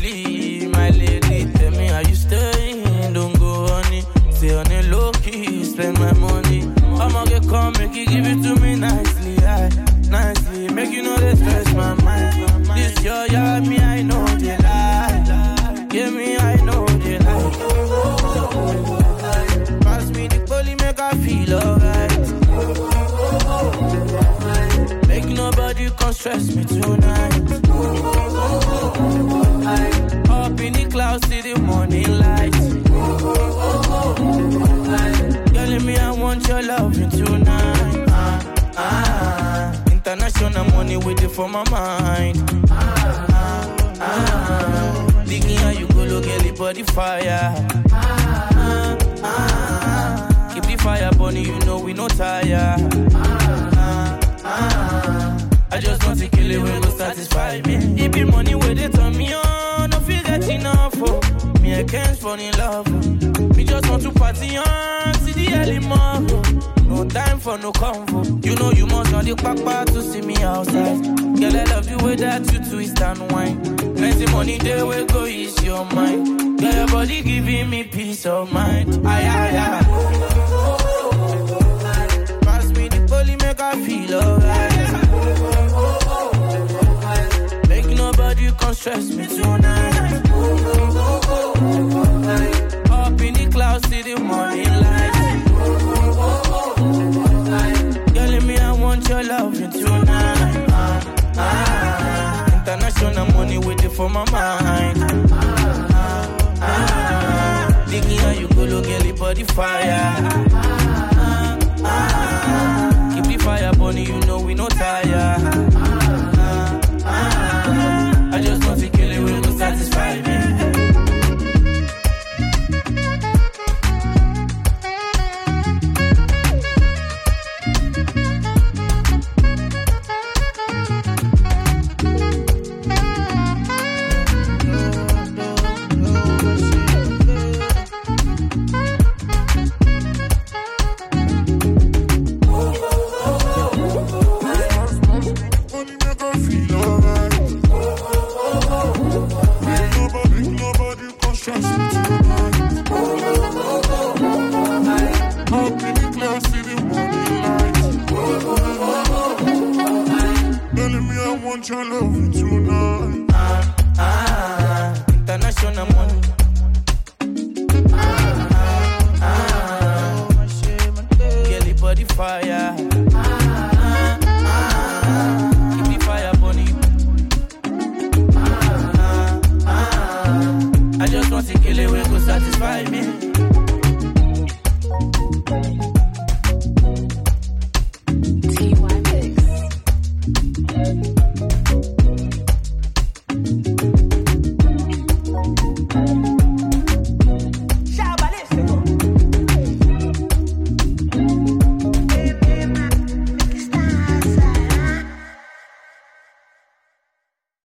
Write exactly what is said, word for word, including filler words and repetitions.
sleep, my lady. Tell me how you staying, don't go on it. Stay on the low key, spend my money. I'ma get come, make you give it to me nicely, I, nicely. Make you know they stress my mind. This your yeah, me, I know they lie. Give me, I know they lie. Pass me the poly, make I feel alright. Make nobody come stress me tonight. Up in the clouds, see the morning light. Telling me I want your loving tonight. Ah, ah. International money waiting for my mind. Ah, ah, ah. Digging how you go look at the body fire. Ah, ah, ah. Keep the fire burning, you know we no tire. Ah, ah, ah. I just want to kill it when go satisfy me. It be money where they turn me on, don't feel that enough. Oh. Me I can't fall in love. Oh. Me just want to party on, see the early morning. No time for no convo. You know you must not the papa to see me outside. Girl, I love the way that you twist and whine. Plenty money there will go ease your mind. Girl, your body giving me peace of mind. Aye, aye, aye. Pass me the poly, make I feel alright. Make nobody come stress me tonight. Up in the clouds, see the morning light. Telling me I want your loving tonight. Ah, ah. International money waiting for my mind. Ah, ah, ah. Digging how you go look at the body fire.